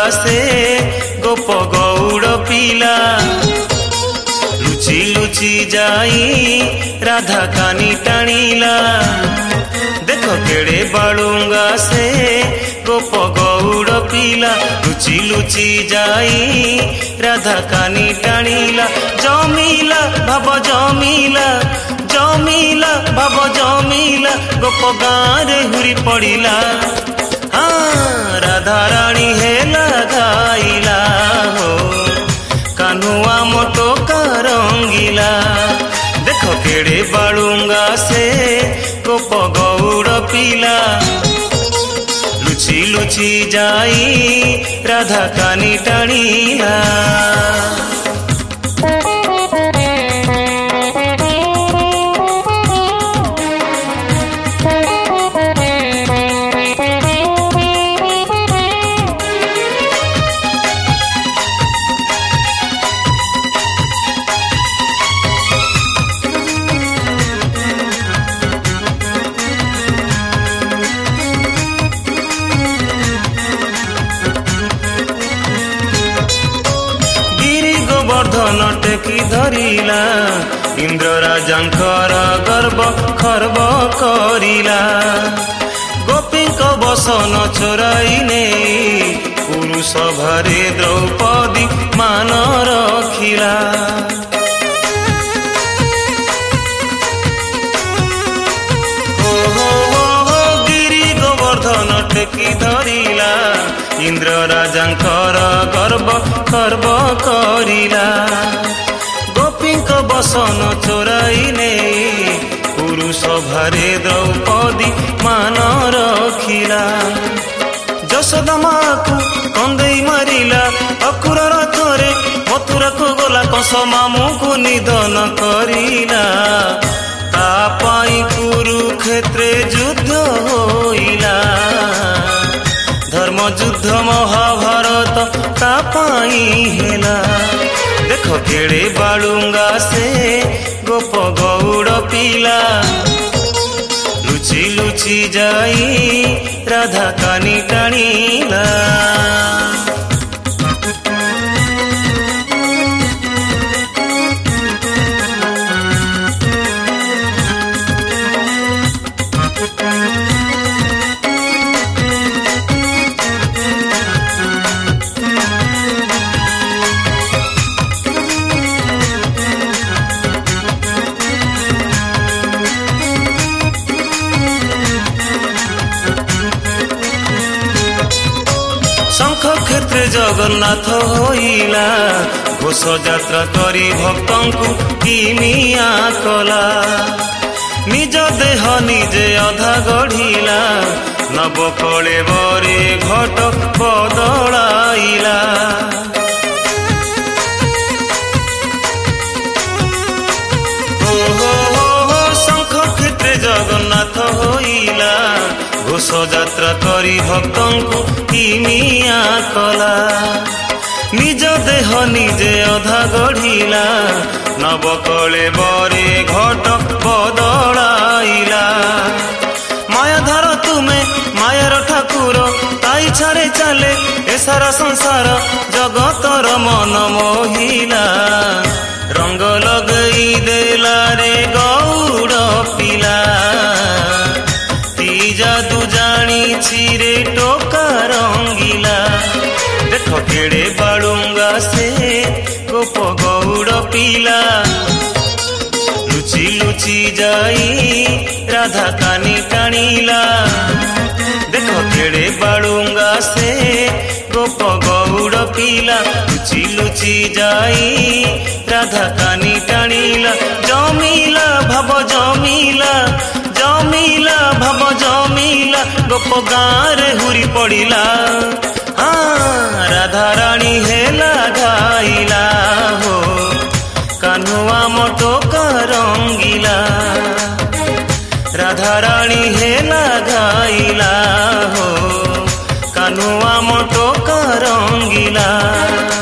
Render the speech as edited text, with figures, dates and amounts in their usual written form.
से गोप गौड़ पिला लुचि लुचि जाई राधा कानी टाणीला। देख केड़े बालुंगा से गोप गौड़ पिला लुचि लुचि जाई राधा कानी टाणीला। जमीला भाव जमीला जमीला भाव जमीला गोप गाँरे हुरी पड़िला। हाँ राधा रानी हेला गाइला हो कान्हुआ मोटो का रंगीला। देखो केड़े बालुंगा से गोप गौड़ पिला लुचि लुचि जाई राधा कानी टाणीला। गोवर्धन टेकी धरिला इंद्र राजांकर गर्व खर्व करिला। गोपीक बसन चोराई ने पुरुष भारे द्रौपदी मान रखिला। गिरी गोवर्धन टेकी धरिला इंद्र राजांकर गर्व खर्व करिला। गोपीक बसन चोराई ने पुरुष भारे द्रौपदी मान रखिला। यशोदा माँ को कंदेई मारिला अकुर रथरे मथुरा को गला कंस मामू को निधन करिला। तापाई कुरुक्षेत्रे युद्ध होइला धर्म युद्ध महाभारत तापाई हेला। देखो केड़े बालुंगा से गोप गौड़ पिला लुचि लुचि जाई राधा कानी टाणीला। शंख क्षेत्र जगन्नाथ होइला घोष यात्रा करी भक्तों को किमिया कला। निज देह निजे अधा गढ़िला नव कले बरे घट बदलाइला। शंख क्षेत्र जगन्नाथ होइला घोष यात्रा करी भक्तों को किमिया कला। निज देह निजे अधा गढ़िला नव कले बरे घट बदलाइला। मायाधार तुमे मायार ठाकुर ताई छाड़े चले ए सारा संसार जगतर मन मोहिला। रंग लगई देला रे गौड़ पिला जादू जानी छिरे टोका रंगीला। देखो केड़े बालुंगा से गोप गौड़ पिला लुचि लुचि जाई राधा कानी टाणीला। देखो केड़े बालुंगा से गोप गौड़ पिला लुचि लुचि जाई राधा कानी टाणीला। जमीला भाव जमीला जमीला भाव जमीला गोप गाँरे हुरी पड़िला। हाँ राधा रानी हेला गाइला हो कान्हुआ मोटो का रंगीला। राधा रानी हेला गाइला हो कान्हुआ मोटो का रंगीला।